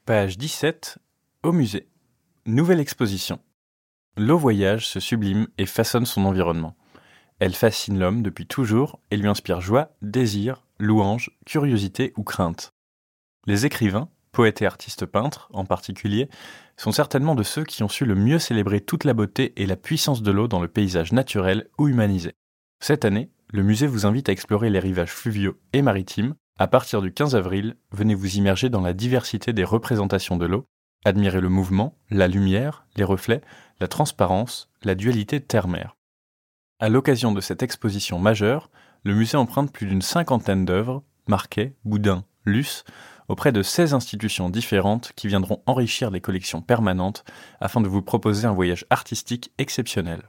Page 17. Au musée. Nouvelle exposition. L'eau voyage, se sublime et façonne son environnement. Elle fascine l'homme depuis toujours et lui inspire joie, désir, louange, curiosité ou crainte. Les écrivains, poètes et artistes peintres en particulier, sont certainement de ceux qui ont su le mieux célébrer toute la beauté et la puissance de l'eau dans le paysage naturel ou humanisé. Cette année, le musée vous invite à explorer les rivages fluviaux et maritimes. À partir du 15 avril, venez vous immerger dans la diversité des représentations de l'eau, admirer le mouvement, la lumière, les reflets, la transparence, la dualité terre-mer. À l'occasion de cette exposition majeure, le musée emprunte plus d'une 50aine d'œuvres, Marquet, Boudin, Luce, auprès de 16 institutions différentes qui viendront enrichir les collections permanentes afin de vous proposer un voyage artistique exceptionnel.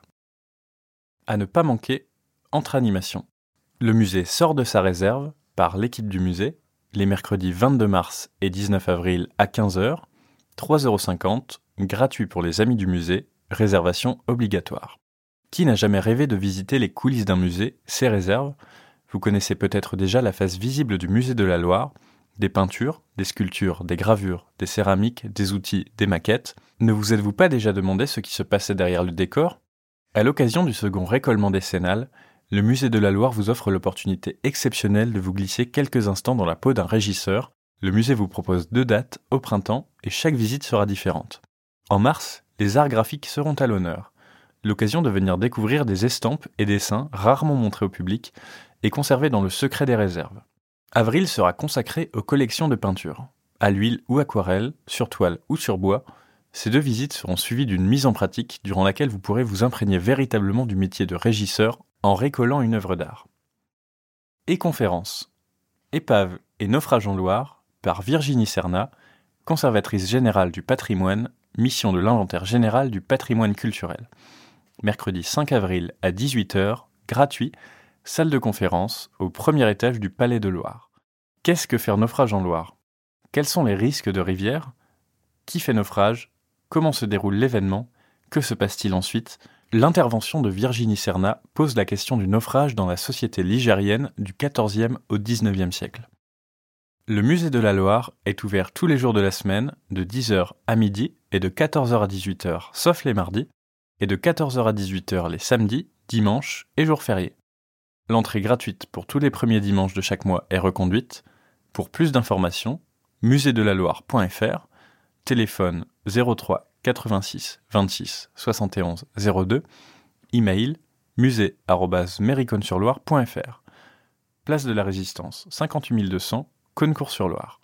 À ne pas manquer, entre animations. Le musée sort de sa réserve par l'équipe du musée, les mercredis 22 mars et 19 avril à 15h, 3,50 €, gratuit pour les amis du musée, réservation obligatoire. Qui n'a jamais rêvé de visiter les coulisses d'un musée, ses réserves ? Vous connaissez peut-être déjà la face visible du musée de la Loire, des peintures, des sculptures, des gravures, des céramiques, des outils, des maquettes. Ne vous êtes-vous pas déjà demandé ce qui se passait derrière le décor ? À l'occasion du second récollement décennal, le musée de la Loire vous offre l'opportunité exceptionnelle de vous glisser quelques instants dans la peau d'un régisseur. Le musée vous propose 2 dates au printemps et chaque visite sera différente. En mars, les arts graphiques seront à l'honneur. L'occasion de venir découvrir des estampes et dessins rarement montrés au public et conservés dans le secret des réserves. Avril sera consacré aux collections de peintures. À l'huile ou aquarelle, sur toile ou sur bois, ces 2 visites seront suivies d'une mise en pratique durant laquelle vous pourrez vous imprégner véritablement du métier de régisseur en récollant une œuvre d'art. Et conférences. Épave et naufrage en Loire, par Virginie Cernat, conservatrice générale du patrimoine, mission de l'inventaire général du patrimoine culturel. Mercredi 5 avril à 18h, gratuit, salle de conférence au premier étage du Palais de Loire. Qu'est-ce que faire naufrage en Loire ? Quels sont les risques de rivière ? Qui fait naufrage ? Comment se déroule l'événement ? Que se passe-t-il ensuite ? L'intervention de Virginie Cernat pose la question du naufrage dans la société ligérienne du XIVe au XIXe siècle. Le musée de la Loire est ouvert tous les jours de la semaine, de 10h à midi et de 14h à 18h, sauf les mardis, et de 14h à 18h les samedis, dimanches et jours fériés. L'entrée gratuite pour tous les premiers dimanches de chaque mois est reconduite. Pour plus d'informations, muséedelaloire.fr, téléphone 03 86 26 71 02, email musée@méricourt-sur-loire.fr. Place de la Résistance, 58 200, Cosne-Cours-sur-Loire.